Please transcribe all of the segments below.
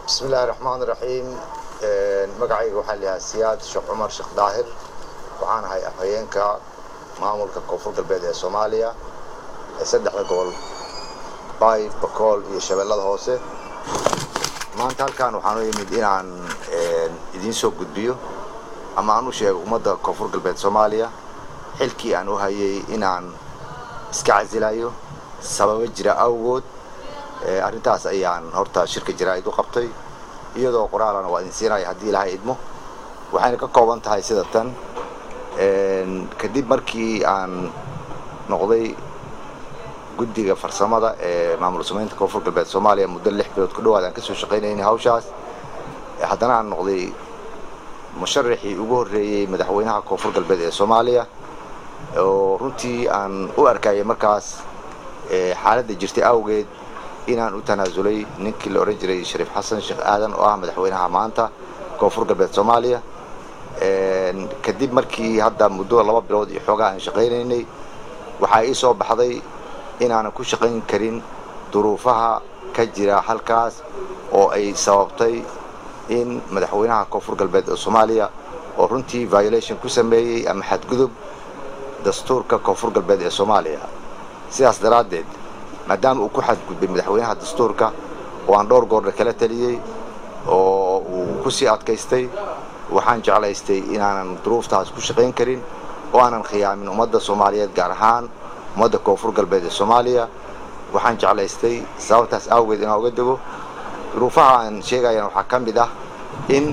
بسم الله الرحمن الرحيم. مقعي وحالي سياد شيخ عمر شيخ داهر وعانا هاي أفهينكا maamulka koonfur galbeed ee Soomaaliya ee saddexda gobol Bay, Bakool iyo Shabeellada Hoose. Maanta halkaan waxaan u yimid inaan idin soo gudbiyo ama aan u sheego ummadda koonfur galbeed Soomaaliya xilkii aan u hayay inaan iska casilayo sababo jira awgood. Arrintaas ayaan horta shirka jiraa'id u qabtay iyadoo qoraalana waa idin siinaya haddii Ilaahay idmo. Waxayna ka kooban tahay sida tan kadib markii aan noqday guddiga farsamada ee maamul samaynta koonfur galbeed Soomaaliya muddo 6 bilood ku dhawaad aan ka soo shaqeynayay hawshaas. Haddana aan noqday musharaxii ugu horeeyay madaxweynaha koonfur galbeed ee Soomaaliya oo runtii aan u arkayay markaas xaaladda jirtay awgeed inaan u tanaasulay ninkii la oran jiray Shariif Xasan Sheekh Aadan oo ah madaxweynaha maanta koonfur galbeed Soomaaliya. kadib markii hadda muddo 2 bilood iyo xoogaa aan shaqeynaynay waxa ay soo baxday inaan ku shaqeyn karin duruufaha ka jira halkaas oo ay sababtay in madaxweynaha koonfur galbeed ee Soomaaliya oo runtii violation ku sameeyay ama xadgudub dastuurka koonfur galbeed ee Soomaaliya. sidaas daraadeed maadaama uu ku xadgudbay madaxweynaha dastuurka oo aan dhowr goor kala taliyay oo uu ku sii adkaystay waxaan jeclaystay inaanan duruuftaas ku shaqeyn karin oo aanan khiyaamin ummadda Soomaaliyeed gaar ahaan ummadda koonfur galbeed ee Soomaaliya. waxaan jeclaystay sababtaas awgeed inaan uga dago duruufaha aan sheegayaan waxaa ka mid ah in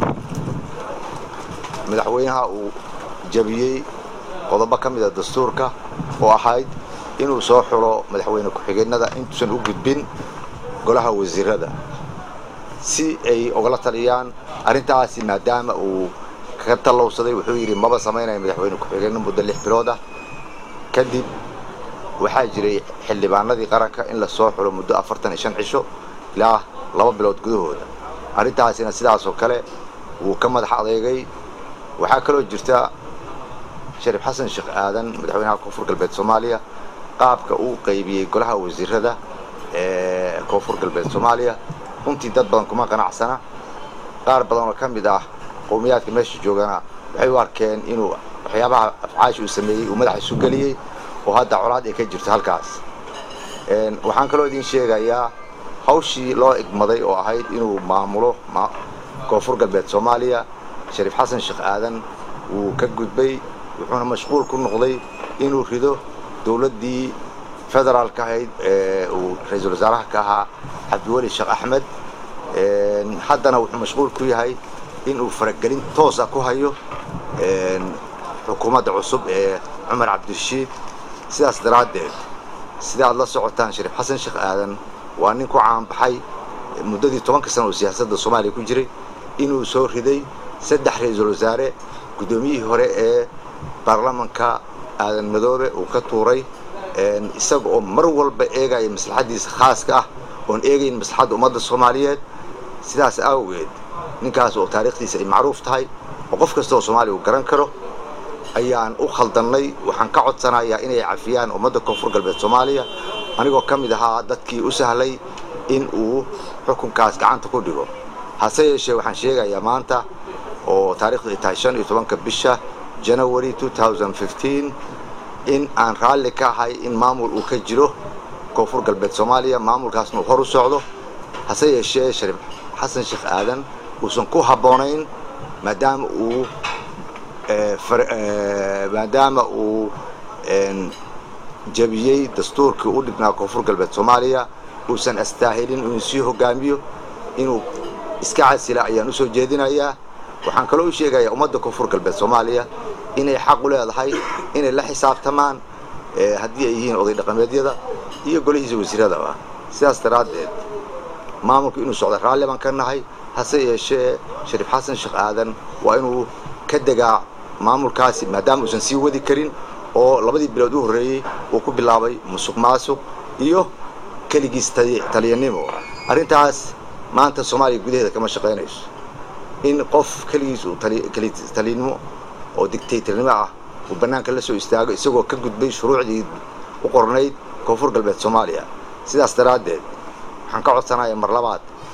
madaxweynaha uu jabiyay qodobo ka mid ah dastuurka oo ahayd inuu soo xulo madaxweyne ku-xigeenada intuusan u gudbin golaha wasiirada si ay ogala taliyaan arrintaasi maadaama uu ka talowsaday wuxuu yiri maba sameeyay madaxweyne ku-xigeenada muddo 6 bilood ah. kadib waxaa jiray xildhibaanadii qaranka in la soo xulo muddo 45 cisho ilaa 2 bilood gudahooda. arrintaasina sidaas oo kale uu ka madax adeegay. waxaa kaloo jirta Shariif Xasan Sheekh Aadan madaxweynaha koonfur galbeed Soomaaliya qaabka uu qaybiyay golaha wasiirada ee koonfur galbeed Soomaaliya runtii dad badan kuma qanacsana. qaar badan oo ka mid ah qowmiyaadka meesha joogana waxay u arkeen inuu waxyaabaha afcaash uu sameeyay uu madax isu galiyay oo hadda colaad ay ka jirto halkaas. waxaan kaloo idin sheegayaa hawshii loo igmaday oo ahayd inuu maamulo koonfur galbeed Soomaaliya Shariif Xasan Sheekh Aadan uu ka gudbay wuxuuna mashquul ku noqday inuu rido dawladdii federaalka ahayd ee uu ra'iisul wasaaraha ka ahaa Cabdiweli Sheekh Axmed. haddana wuxuu mashquul ku yahay inuu faragelin toos ah ku hayo xukuumadda cusub ee Cumar Cabdirashiid. sidaas daraadeed sida aad la socotaan Shariif Xasan Sheekh Aadan waa nin ku caan baxay muddadii 10 sano oo siyaasadda Soomaaliya ku jiray inuu soo riday 3 ra'iisul wasaare gudoomiyihii hore ee baarlamaanka Aadan Madoobe uu ka tuuray isaga oo mar walba eegay maslaxadiisa khaaska ah oon eegayn maslaxadda ummadda Soomaaliyeed. sidaas awgeed ninkaas oo taariikhdiisa ay macruuf tahay oo qof kasta oo Soomaali uu garan karo ayaan u khaldanay. waxaan ka codsanayaa inay cafiyaan ummadda koonfur galbeed Soomaaliya anigoo ka mid ahaa dadkii u sahlay in uu xukunkaas gacanta ku dhigo. hase yeeshee waxaan sheegayaa maanta oo taariikhdu ay tahay 15 bisha January 2015 in aan raalli ka ahay in maamul uu ka jiro koonfur galbeed Soomaaliya maamulkaasna uu hor u socdo. hase yeeshee Shariif Xasan Sheekh Aadan uusan ku habboonayn maadaama uu jabiyay dastuurkii u dhignaa koonfur galbeed Soomaaliya uusan astaahilin inuu sii hogaamiyo inuu iska casila ayaan u soo jeedinayaa. waxaan kaloo u sheegayaa ummadda koonfur galbeed Soomaaliya inay xaq u leedahay inay la xisaabtamaan haddii ay yihiin oday dhaqameedyada iyo golihiisa wasiirada. sidaas daraadeed maamulku inuu socdo raalli baan ka nahay. hase yeeshee Shariif Xasan Sheekh Aadan waa inuu ka degaa maamulkaasi maadaama uusan sii wadi karin oo 2 bilood u horeeyay uu ku bilaabay musuqmaasuq iyo kaligiis taliyanimo. arrintaas maanta Soomaaliya gudaheeda kama shaqeynayso in qof kaligiis uu taliyanimo oo dictatornimo ah uu banaanka la soo istaago isagoo ka gudbay shuruucdii u qornayd koonfur galbeed Soomaaliya. sidaas daraadeed waxaan ka codsanayaa mar labaad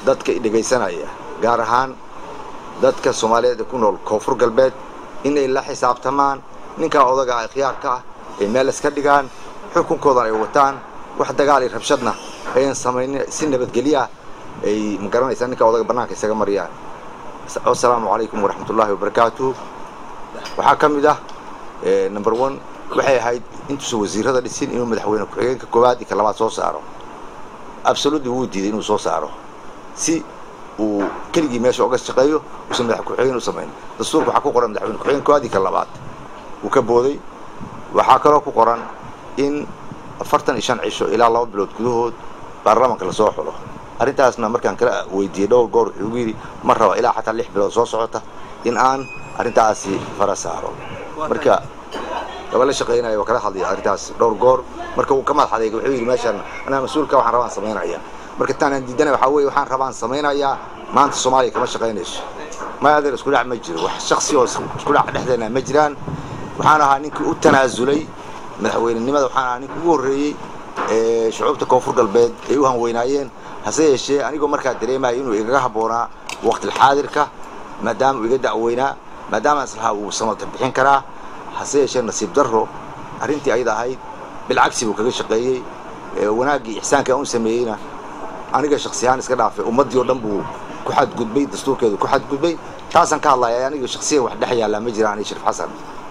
dadka dhageysanaya gaar ahaan dadka Soomaaliyeed ku nool koonfur galbeed inay la xisaabtamaan ninka odaga ah khiyaarka ah ee meel iska dhigaan xukunkooda ay wataan wax dagaal iyo rabshadna ayaan sameeyay si nabadgelyo ay magaranaysan ninka odaga banaanka isaga mariyaan. Assalaamu alaykum wa rahmatullahi wa barakatuh. waxa kamid ah number 1 waxay ahayd intuu wasiirada dhisin inuu madaxweyne ku xigeenka koowaad iyo labaad soo saaro absolutely wuu diiday inuu soo saaro si uu keligii meesha uga shaqeeyo uu madax ku xigeen u sameeyo dastuurku waxa ku qoran madaxweyne ku xigeenka koowaad iyo labaad uu ka booday waxa kale oo ku qoran in 45 cisho ilaa 2 bilood gudahood baarlamaanka la soo xulo arintaasna markaan kala weydiiyay dhowr goor wuxuu yiri ma raba ilaa xataa 6 bilood soo socota in aan arintaasi farasaaro marka wala shaqeynaayo oo kala hadlay arintaas dhowr goor marka uu ka madaxday wuxuu yiri meeshan ana mas'uulka waxaan rabaan sameeynaya marka taan diidana waxa weey waxaan rabaan sameeynaya maanta Soomaaliya kama shaqeynayso ma adeer isku dhac ma jiro wax shakhsi oo isku dhac dhexdeena ma jiraan waxaan ahaa ninkii u tanaasulay madaxweynenimada waxaan ahaa ninkii ugu horeeyay shucuubta koonfur galbeed ay u hanweynaayeen hase yeeshee anigoo markaa dareemay inuu iga haboonaa waqti xaadirka maadaama uu iga dacweynaa maadaama aslaha uu samad bixin karaa hase yeeshee nasiib darro arintii ayda ahayd bilcagsi uu kaga shaqeeyay wanaagii ihsaanka uu sameeyayna aniga shakhsiyan iska dhaafay ummadii oo dhan buu ku xad gudbay dastuurkeedu ku xad gudbay taasan ka hadlayaa aniga shakhsiyan wax dhaxyaala ma jiraan Shariif Xasan